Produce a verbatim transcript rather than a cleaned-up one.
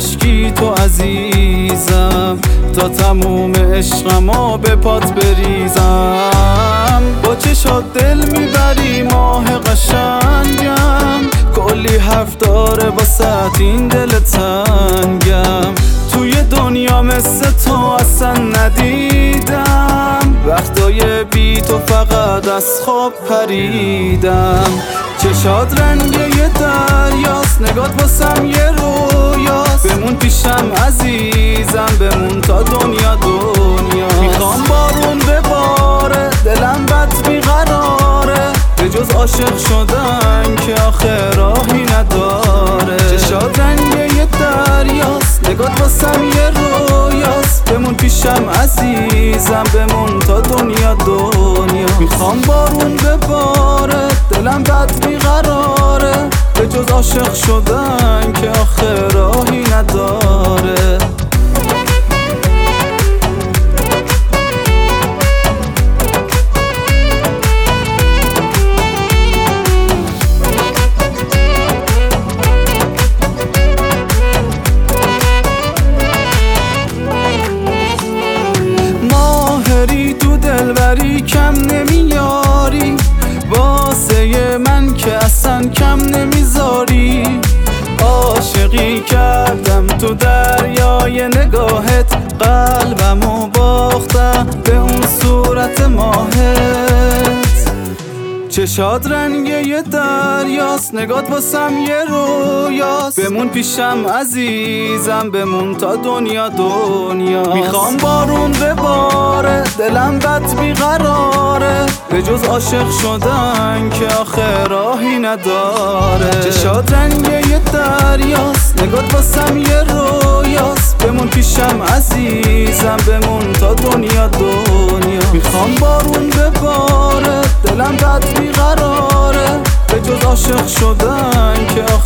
عشقی تو عزیزم، تا تموم عشقمو به پات بریزم. با چشات دل میبری ماه قشنگم، کلی حرف داره واسه این دل تنگم. توی دنیا مثل تو اصلا ندیدم، وقتای بی تو فقط از خواب پریدم. چشات رنگ یه دریاست، نگات واسم یه رویاست. بمون پیشم عزیزم، بمون تا دنیا دنیا. میخوام بارون بباره، دلم بد بیقراره، به جز عاشق شدن که آخه راهی نداره. چشات رنگ یه دریاست، نگات واسم یه رویاست. بمون پیشم عزیزم، بمون تا دنیا دنیا. میخوام بارون بباره، دلم بد بیقراره، به جز عاشق شدن که آخه راهی نداره. تو دلبری کم نمیاری، واسه من که اصلا کم نمیذاری. عاشقی کردم تو دریای نگاهت، قلبمو باختم به اون صورت ماهت. چشات رنگ یه دریاست، نگات واسم یه رویاست. بمون پیشم عزیزم، بمون تا دنیا دنیا. میخوام بارون بباره، دلم بد بیقراره، به جز عاشق شدن که آخه راهی نداره. چشات رنگ یه دریاست، نگات واسم یه رویاست. بمون پیشم عزیزم، بمون تا دنیا دنیا. میخوام بارون بباره، دلم بد بیقراره، به جز عاشق شدن که آخه